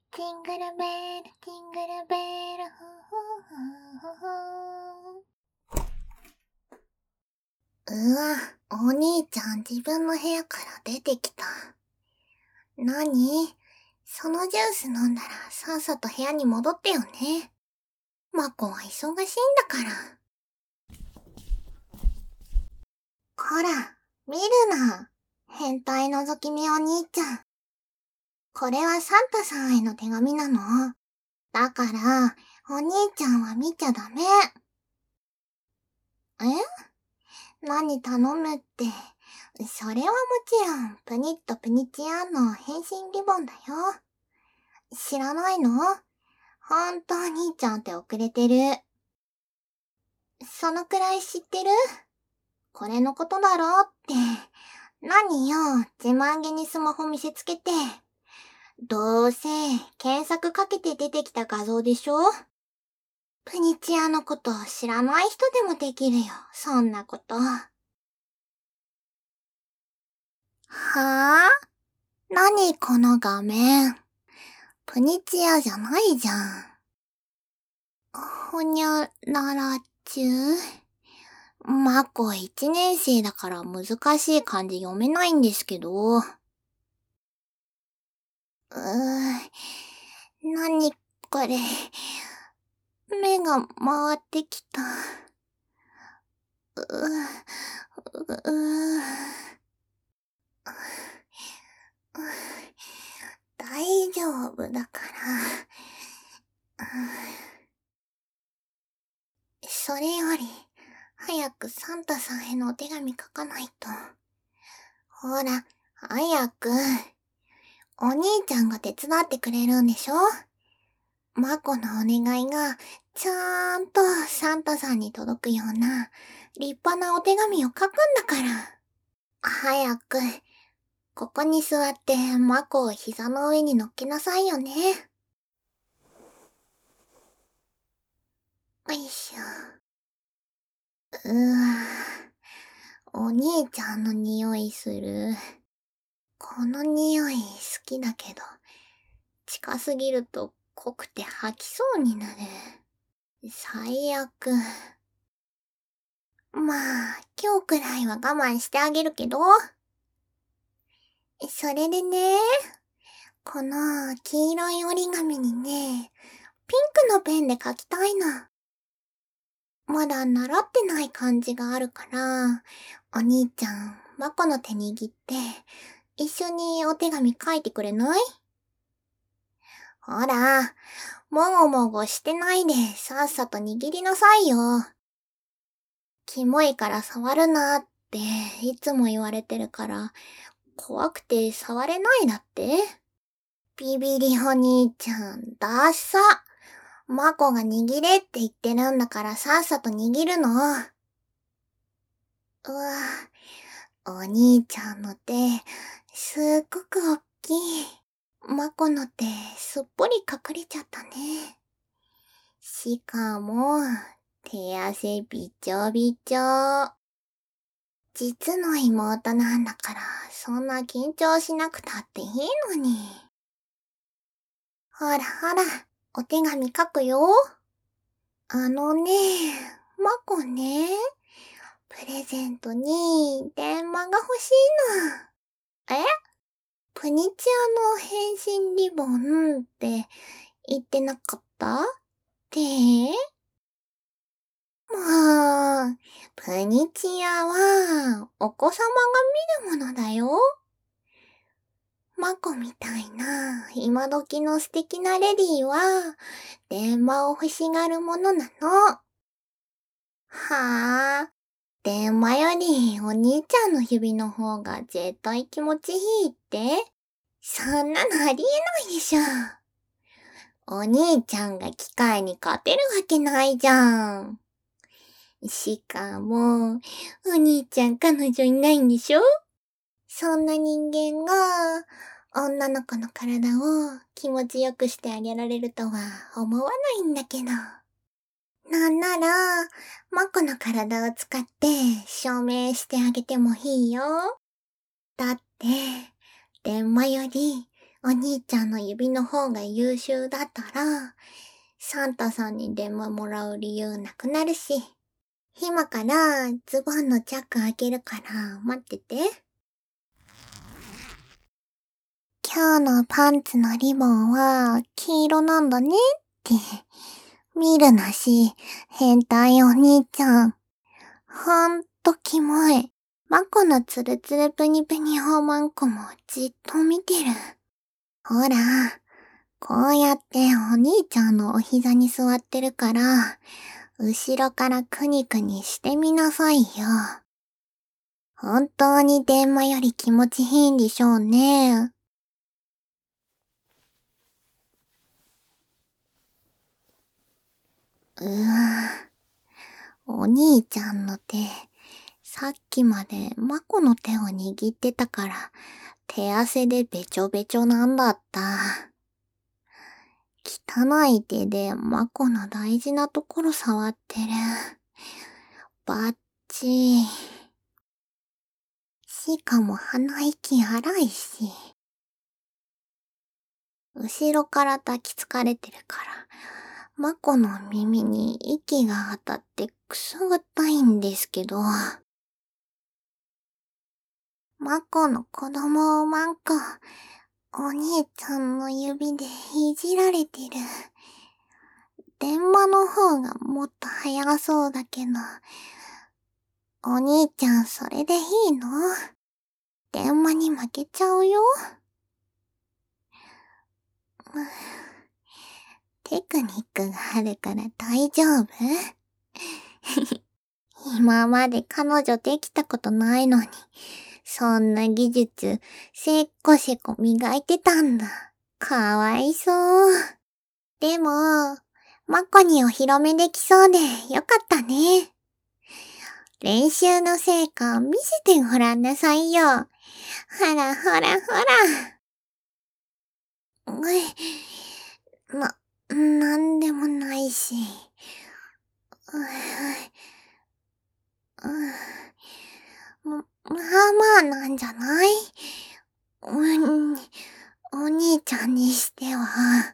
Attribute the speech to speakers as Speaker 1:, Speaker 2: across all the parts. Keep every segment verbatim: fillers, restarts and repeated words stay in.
Speaker 1: ジングルベル、ジングルベル、ふふふふふ。うわ、お兄ちゃん自分の部屋から出てきた。なに？そのジュース飲んだらさっさと部屋に戻ってよね。マコは忙しいんだから。こら、見るな。変態覗き見お兄ちゃん。これはサンタさんへの手紙なの。だから、お兄ちゃんは見ちゃダメ。え？何頼むって。それはもちろん、プニッとプニチアンの変身リボンだよ。知らないの？ほんとお兄ちゃんって遅れてる。そのくらい知ってる？これのことだろって。何よ、自慢げにスマホ見せつけて。どうせ、検索かけて出てきた画像でしょ？プニチアのこと知らない人でもできるよ、そんなこと。はぁ？何この画面。プニチアじゃないじゃん。ほにゃららちゅう？マコ一年生だから難しい漢字読めないんですけど。うー、なにこれ。目が回ってきた。うう、う、大丈夫だから。それより、早くサンタさんへのお手紙書かないと。ほら、早く。お兄ちゃんが手伝ってくれるんでしょ？マコのお願いが、ちゃーんとサンタさんに届くような、立派なお手紙を書くんだから。早く、ここに座ってマコを膝の上に乗っけなさいよね。よいしょ。うわぁ、お兄ちゃんの匂いする。この匂い好きだけど、近すぎると濃くて吐きそうになる。最悪。まあ、今日くらいは我慢してあげるけど。それでね、この黄色い折り紙にね、ピンクのペンで書きたいの。まだ習ってない漢字があるから、お兄ちゃん、マコの手握って、一緒にお手紙書いてくれない？ほら、もごもごしてないでさっさと握りなさいよ。キモいから触るなっていつも言われてるから、怖くて触れないだって？ビビリお兄ちゃん、ダッサ。マコが握れって言ってるんだからさっさと握るの。うわ、お兄ちゃんの手、すっごくおっきい。マコの手、すっぽり隠れちゃったね。しかも、手汗びちょびちょ。実の妹なんだから、そんな緊張しなくたっていいのに。ほらほら、お手紙書くよ。あのね、マコね、プレゼントに電話が欲しいの。え？プニチアの変身リボンって言ってなかったって？もう、プニチアはお子様が見るものだよ。マコみたいな今時の素敵なレディーは電話を欲しがるものなの。はあ、電話よりお兄ちゃんの指の方が絶対気持ちいいって？そんなのありえないでしょ。お兄ちゃんが機械に勝てるわけないじゃん。しかも、お兄ちゃん彼女いないんでしょ？そんな人間が、女の子の体を気持ちよくしてあげられるとは思わないんだけど。なんなら、マコの体を使って証明してあげてもいいよ。だって、電話よりお兄ちゃんの指の方が優秀だったら、サンタさんに電話もらう理由なくなるし、今からズボンのチャック開けるから待ってて。今日のパンツのリボンは黄色なんだねって。見るなし、変態お兄ちゃん。ほんとキモい。マコのツルツルプニプニホーマンコもじっと見てる。ほら、こうやってお兄ちゃんのお膝に座ってるから、後ろからクニクニしてみなさいよ。本当に電話より気持ちいいんでしょうね。うーん。お兄ちゃんの手、さっきまでマコの手を握ってたから、手汗でべちょべちょなんだった。汚い手でマコの大事なところ触ってる。バッチー。しかも鼻息荒いし。後ろから抱きつかれてるから、マコの耳に息が当たってくすぐったいんですけど。マコの子供をマンコ、お兄ちゃんの指でいじられてる。電話の方がもっと早そうだけど、お兄ちゃんそれでいいの？電話に負けちゃうよ。テクニックがあるから大丈夫？今まで彼女できたことないのに、そんな技術、せっこせこ磨いてたんだ。かわいそう。でも、マコにお披露目できそうでよかったね。練習の成果見せてごらんなさいよ。ほらほらほら。うい、な、なんでもないし。ううま、まあまあなんじゃない？うん、お兄ちゃんにしては。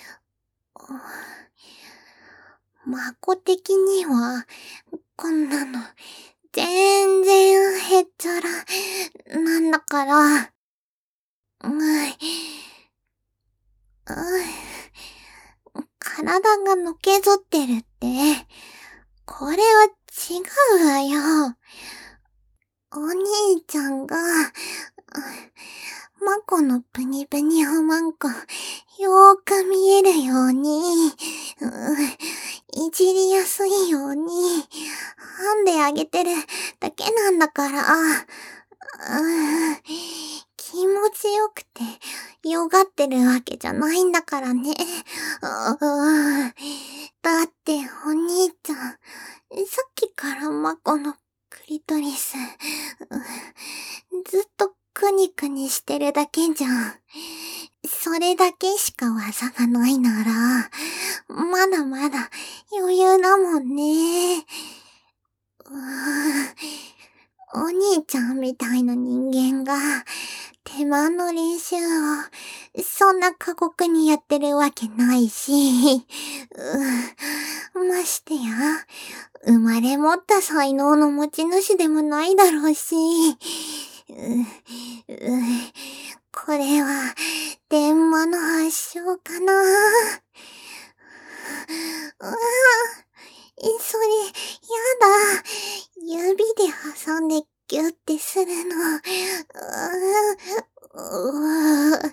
Speaker 1: マコ的には、こんなの、全然へっちゃら、なんだから。うい、うい、体がのけぞってるって、これは違うわよ。お兄ちゃんが、マコのプニプニをマンコ、よーく見えるように、いじりやすいように、編んであげてるだけなんだから、気持ちよくて、よがってるわけじゃないんだからね。だってお兄ちゃん、さっきからマコのクリトリス、ずっとクニクニしてるだけじゃん。それだけしか技がないなら、まだまだ余裕だもんね。お兄ちゃんみたいな人間が、手間の練習を、そんな過酷にやってるわけないし、ましてや、生まれ持った才能の持ち主でもないだろうし、これは、電話の発祥かな。うわぁ、それ、やだ。指で挟んでギュッてするの。うわぁ、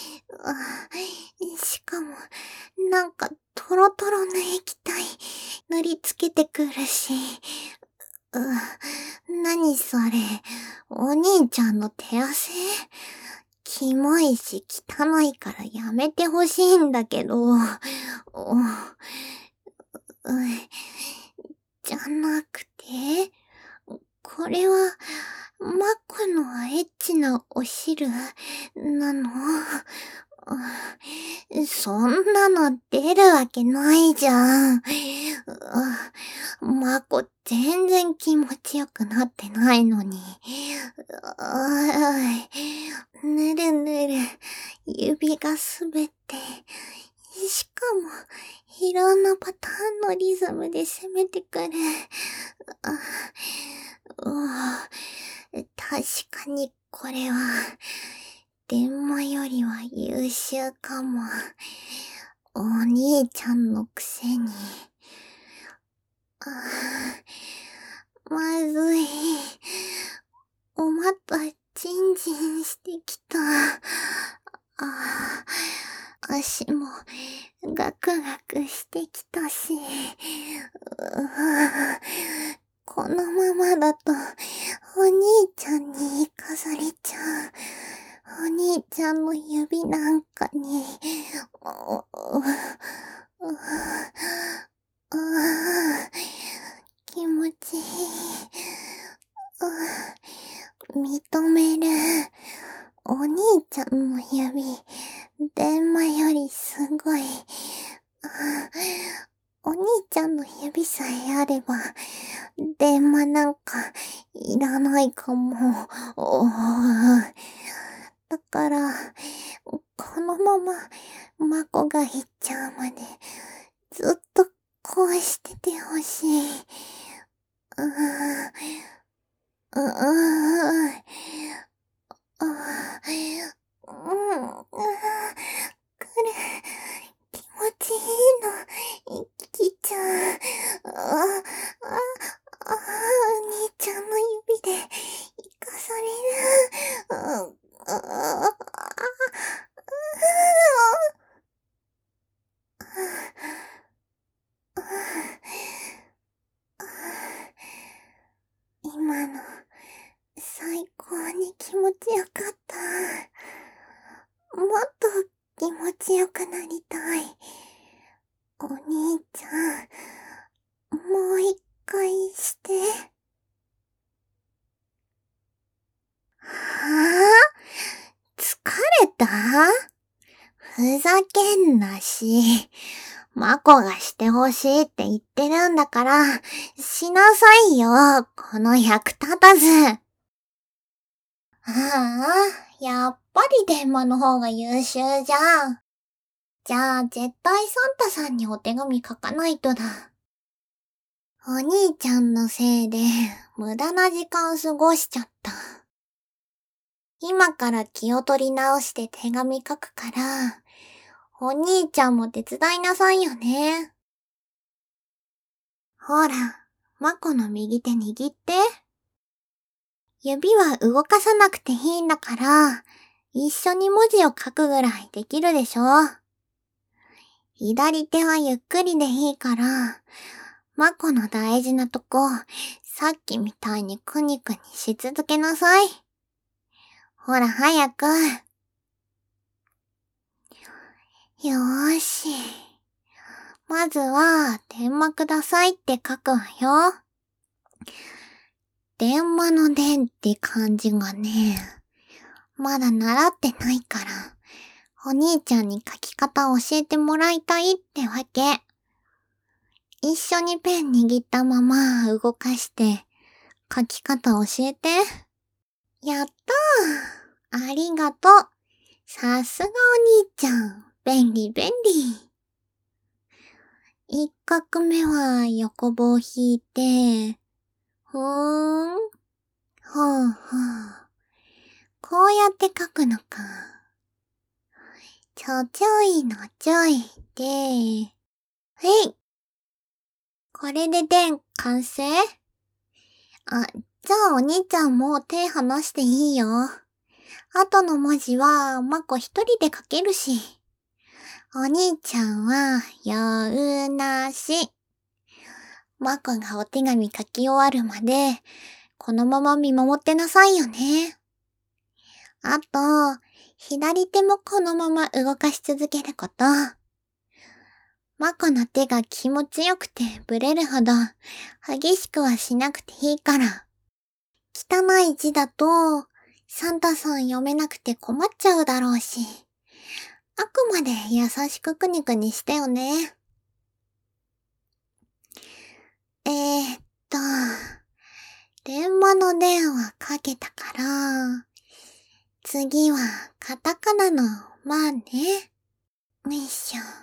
Speaker 1: しかも、なんかトロトロの液体塗りつけてくるし。う、なにそれ、お兄ちゃんの手汗？キモいし汚いからやめてほしいんだけど。お、う、じゃなくて、これは、マコのエッチなお汁なの？ そんなの出るわけないじゃん。まこ全然気持ちよくなってないのに。ぬるぬる、指が滑って、しかも、いろんなパターンのリズムで攻めてくる。確かにこれは、電話よりは優秀かも。お兄ちゃんのくせに。まずい。おまたジンジンしてきた。あ足もガクガクしてきたし。このままだとお兄ちゃんに行かされちゃう。お兄ちゃんの指なんかに。気持ちいい。認める。お兄ちゃんの指、電話よりすごい。お兄ちゃんの指さえあれば、電話なんかいらないかも。だから、このまま、マコが行っちゃうまで、ずっとこうしててほしい。うーん。うーん。うん。くる。気持ちいいの。きちゃん。あ、あ、あ、お兄ちゃんの指で、生かされる。あ、あ、あ、今の、最高に気持ちよかった。もっと気持ちよくなりたい。お兄ちゃん、もう一回して。はぁ？疲れた？ふざけんなし。マコがしてほしいって言ってるんだから、しなさいよ、この役立たず。ああ、やっぱり電話の方が優秀じゃん。じゃあ、絶対サンタさんにお手紙書かないとだ。お兄ちゃんのせいで、無駄な時間過ごしちゃった。今から気を取り直して手紙書くから、お兄ちゃんも手伝いなさいよね。ほら、マコの右手握って。指は動かさなくていいんだから、一緒に文字を書くぐらいできるでしょ。左手はゆっくりでいいから、マコの大事なとこ、さっきみたいにくにくにし続けなさい。ほら、早く。よーし。まずは、電話くださいって書くわよ。電話の電って漢字がね、まだ習ってないから、お兄ちゃんに書き方教えてもらいたいってわけ。一緒にペン握ったまま動かして、書き方教えて。やったー。ありがとう。さすがお兄ちゃん。便利便利。一画目は横棒引いて、ふーん。ほうほう。こうやって書くのか。ちょちょいのちょいで、へい。これででん完成？あ、じゃあお兄ちゃんも手離していいよ。あとの文字はマコ一人で書けるし。お兄ちゃんは、ようなし。マコがお手紙書き終わるまで、このまま見守ってなさいよね。あと、左手もこのまま動かし続けること。マコの手が気持ちよくてブレるほど、激しくはしなくていいから。汚い字だと、サンタさん読めなくて困っちゃうだろうし。 あくまで優しくくにくにしてよね。えーっと、電話の電話かけたから、次はカタカナのまあね。よいしょ。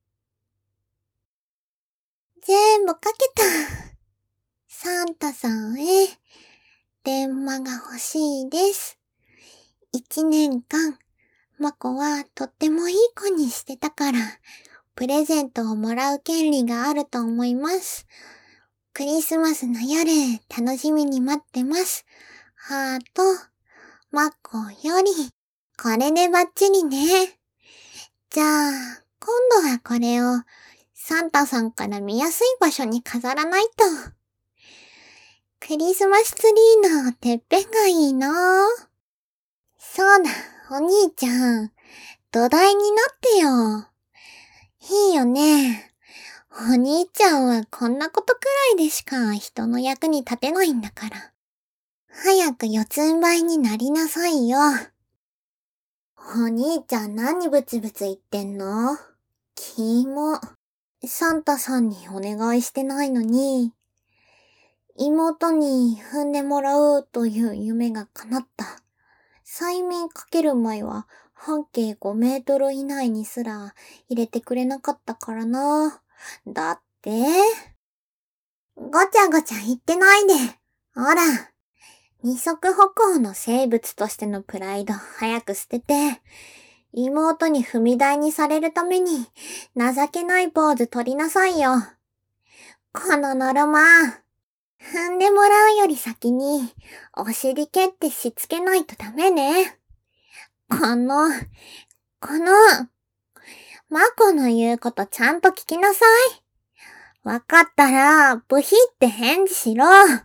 Speaker 1: 全部かけた。サンタさんへ、電話が欲しいです。一年間、マコはとってもいい子にしてたから、プレゼントをもらう権利があると思います。クリスマスの夜、楽しみに待ってます。ハート、マコより、これでバッチリね。じゃあ、今度はこれを、サンタさんから見やすい場所に飾らないと。クリスマスツリーのてっぺんがいいな。そうだ、お兄ちゃん。土台になってよ。いいよね。お兄ちゃんはこんなことくらいでしか人の役に立てないんだから。早く四つん這いになりなさいよ。お兄ちゃん何ブツブツ言ってんの？キモ。サンタさんにお願いしてないのに、妹に踏んでもらうという夢が叶った。催眠かける前は半径ごメートル以内にすら入れてくれなかったからな。だって、ごちゃごちゃ言ってないで。ほら、二足歩行の生物としてのプライド早く捨てて、妹に踏み台にされるために情けないポーズ取りなさいよ。このノロマ、踏んでもらうより先にお尻蹴ってしつけないとダメね。この、この、マコの言うことちゃんと聞きなさい。わかったら、ブヒって返事しろ。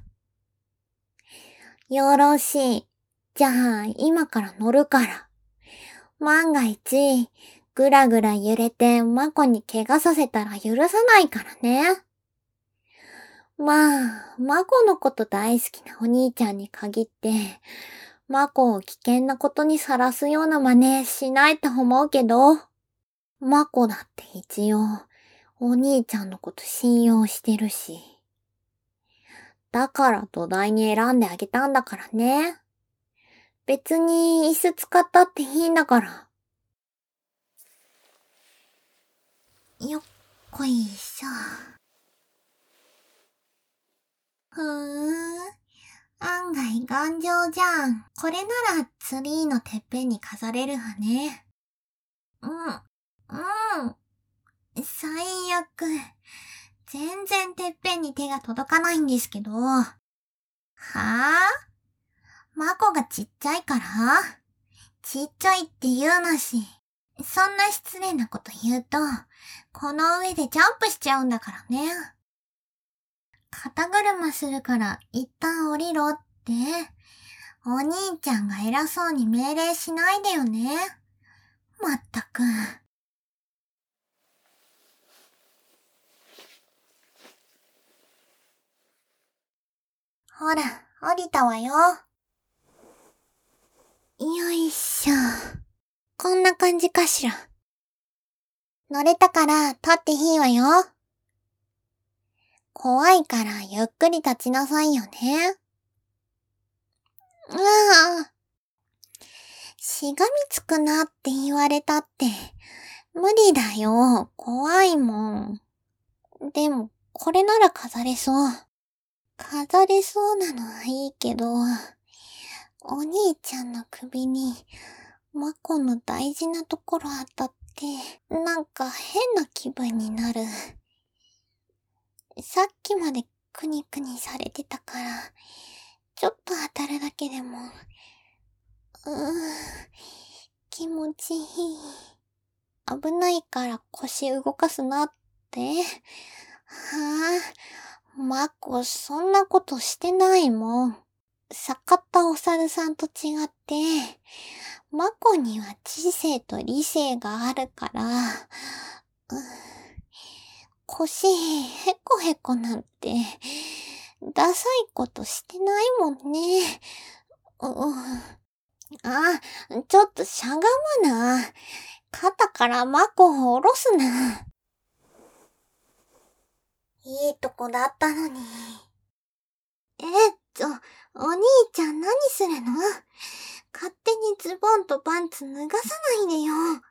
Speaker 1: よろしい。じゃあ、今から乗るから。万が一、ぐらぐら揺れてマコに怪我させたら許さないからね。まあ、マコのこと大好きなお兄ちゃんに限って、マコを危険なことにさらすような真似しないと思うけど、マコだって一応、お兄ちゃんのこと信用してるし。だから土台に選んであげたんだからね。別に椅子使ったっていいんだから。よっこいしょ。ふーん。案外頑丈じゃん。これならツリーのてっぺんに飾れるわね。うん。うん。最悪。全然てっぺんに手が届かないんですけど。はぁ、あ、マコがちっちゃいから？ちっちゃいって言うなし。そんな失礼なこと言うと、この上でジャンプしちゃうんだからね。肩車するから一旦降りろって、お兄ちゃんが偉そうに命令しないでよね。まったく。ほら、降りたわよ。よいしょ。こんな感じかしら。乗れたから立っていいわよ。怖いからゆっくり立ちなさいよね。うわぁ。しがみつくなって言われたって、無理だよ。怖いもん。でも、これなら飾れそう。飾れそうなのはいいけど、お兄ちゃんの首に、マコの大事なところ当たって、なんか変な気分になる。さっきまでクニクニされてたから、ちょっと当たるだけでも、うーん、気持ちいい。危ないから腰動かすなって。はぁ、あ、マコそんなことしてないもん。坂田お猿さんと違って、マコには知性と理性があるから、う腰へこへこなんて、ダサいことしてないもんね。うあ、ちょっとしゃがむな。 肩からマコを下ろすな。いいとこだったのに。えっと、お兄ちゃん何するの？勝手にズボンとパンツ脱がさないでよ。いや、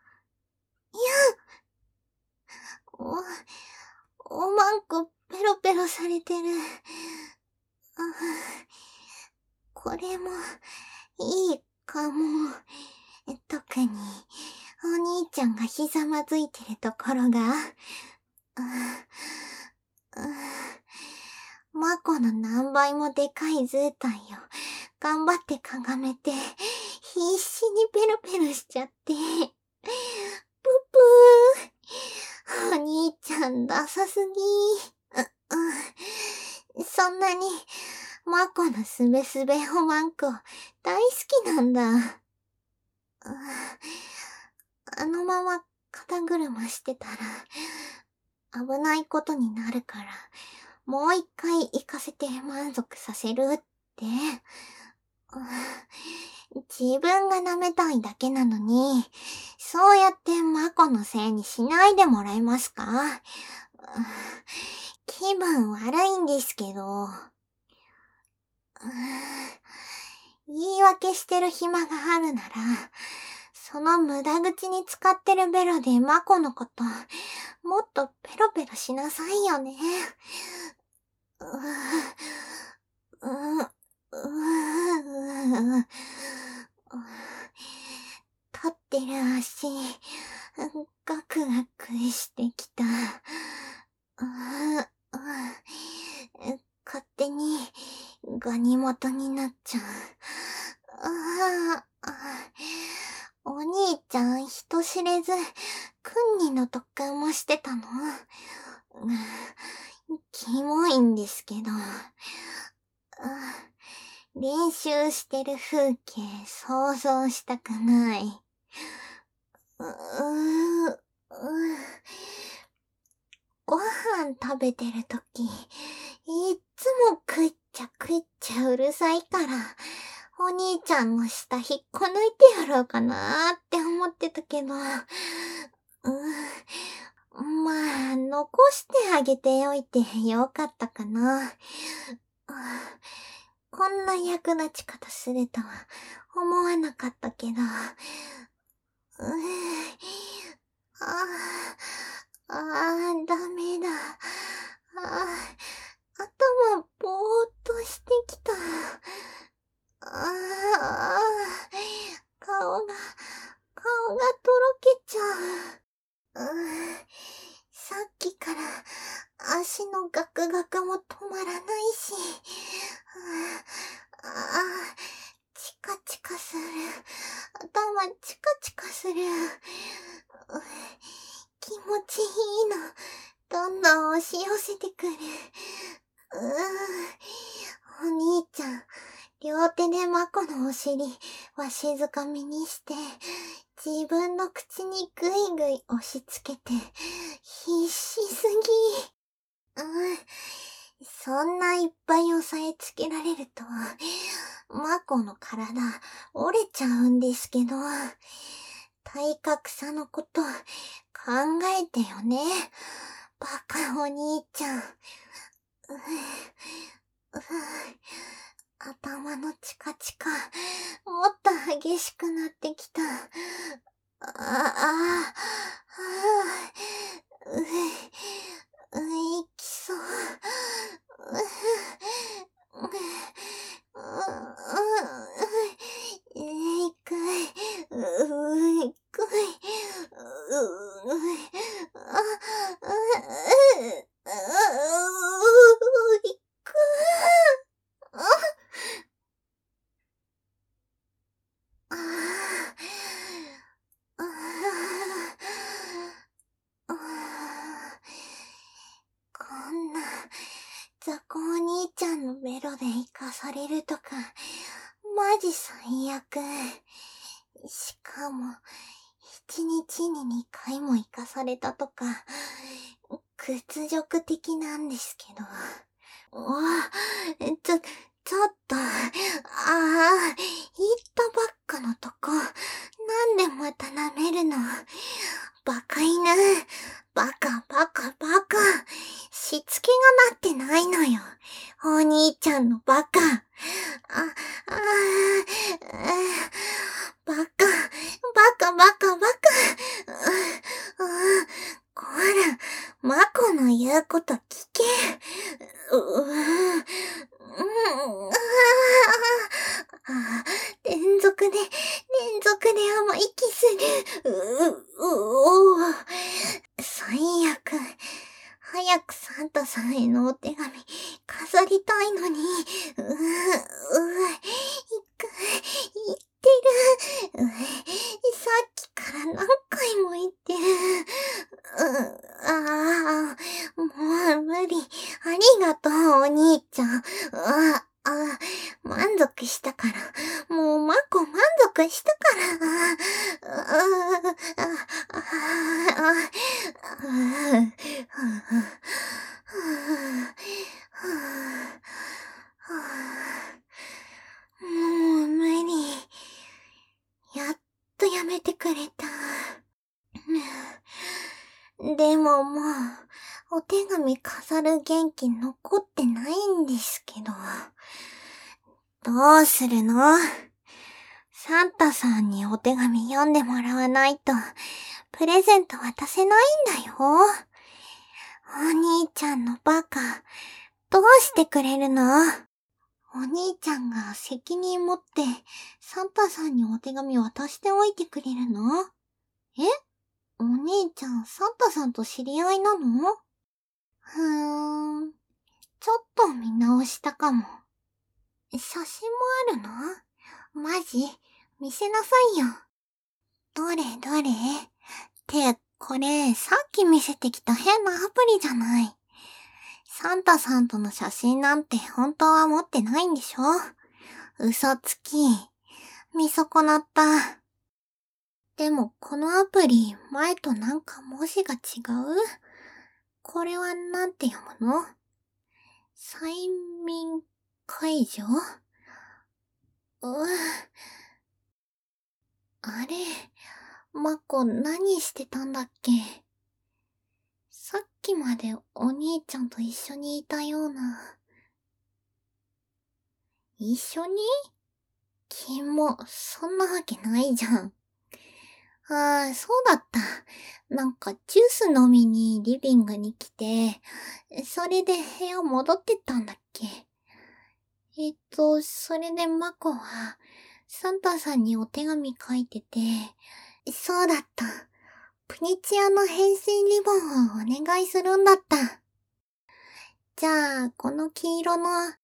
Speaker 1: お、おまんこペロペロされてる。あ、これも、いいかも。特に、お兄ちゃんがひざまずいてるところが、マコの何倍もでかい図体を頑張ってかがめて、必死にペロペロしちゃって。ぷぷー。お兄ちゃんダサすぎー。う、う、そんなに、マコのすべすべおまんこ大好きなんだ。あのまま肩車してたら、危ないことになるから、もう一回行かせて満足させるって。自分が舐めたいだけなのに、そうやってマコのせいにしないでもらえますか？気分悪いんですけど。言い訳してる暇があるなら、その無駄口に使ってるベロでマコのこと、もっとペロペロしなさいよね。うううう立ってる足、ガクガクしてきた。勝手にガニ股になっちゃう。ああ、お兄ちゃん人知れず、クンニの特訓もしてたの？キモいんですけど。練習してる風景想像したくない。うー、うご飯食べてるとき、いっつも食っちゃ食っちゃうるさいから、お兄ちゃんの舌引っこ抜いてやろうかなーって思ってたけど、うー、まあ、残してあげておいてよかったかな。こんな役立ち方するとは思わなかったけど、うー、あー、あー、ダメだ。あー、頭ぼーっとしてきた。あー、顔が、顔がとろけちゃう。うー、さっきから足のガクガクも止まらないし、ああ、チカチカする。頭チカチカする。気持ちいいの。どんどん押し寄せてくる。うーん。お兄ちゃん、両手でマコのお尻、わしづかみにして、自分の口にぐいぐい押し付けて、必死すぎ。うん。そんないっぱい押さえつけられると、マコの体折れちゃうんですけど、体格差のこと考えてよね。バカお兄ちゃん。うう頭のチカチカ、もっと激しくなってきた。ああ、ああ、う、う、いきそう。う、う、う、いくい、う、いくい、う、あ、う、う、う、いく。ああ、ああ、こんな、雑魚お兄ちゃんのベロで生かされるとか、マジ最悪。しかも、一日に二回も生かされたとか、屈辱的なんですけど。うわ、ちょ、ちょっと、ああ、言ったばっかのとこ、 なんでまた舐めるの？バカ犬。バカバカバカ。しつけがなってないのよ。お兄ちゃんのバカ。あ、あー、バカ、バカバカバカ。う、う、こら、マコの言うこと聞け。う、う、うん、ああ、連続で、連続で甘いキスる。う、う、おー。最悪。早くサンタさんへのお手紙飾りたいのに。う、う、いく、言ってる。う、さっきから何回も言ってる。う、ああ、もう無理。ありがとう、お兄ちゃん。あ、あ、満足したから。もうマコ満足したから。あ、あ、あ、あ、もう無理。やっとやめてくれた。でももう、お手紙飾る元気残ってないんですけど。どうするの？サンタさんにお手紙読んでもらわないと、プレゼント渡せないんだよ。お兄ちゃんのバカ、どうしてくれるの？お兄ちゃんが責任持って、サンタさんにお手紙渡しておいてくれるの？え？お兄ちゃん、サンタさんと知り合いなの？ふーん、ちょっと見直したかも。写真もあるの？マジ？見せなさいよ。どれどれ？って、これ、さっき見せてきた変なアプリじゃない。サンタさんとの写真なんて本当は持ってないんでしょ？嘘つき。見損なった。でも、このアプリ、前となんか文字が違う？これはなんて読むの？催眠解除？うぅ。あれ、マコ何してたんだっけ？さっきまでお兄ちゃんと一緒にいたような。一緒に？キモ、そんなわけないじゃん。ああ、そうだった。なんかジュース飲みにリビングに来て、それで部屋戻ってったんだっけ。えっと、それでマコは、サンタさんにお手紙書いてて、そうだった。プニチアの変身リボンをお願いするんだった。じゃあ、この黄色の、って、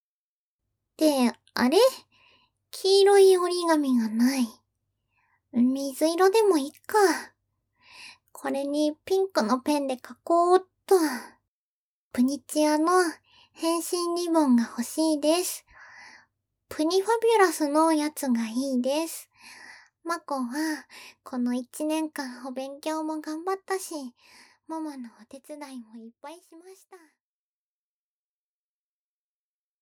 Speaker 1: あれ？黄色い折り紙がない。水色でもいいか。これにピンクのペンで書こうっと。プニチアの変身リボンが欲しいです。プニファビュラスのやつがいいです。マコは、この一年間お勉強も頑張ったし、ママのお手伝いもいっぱいしました。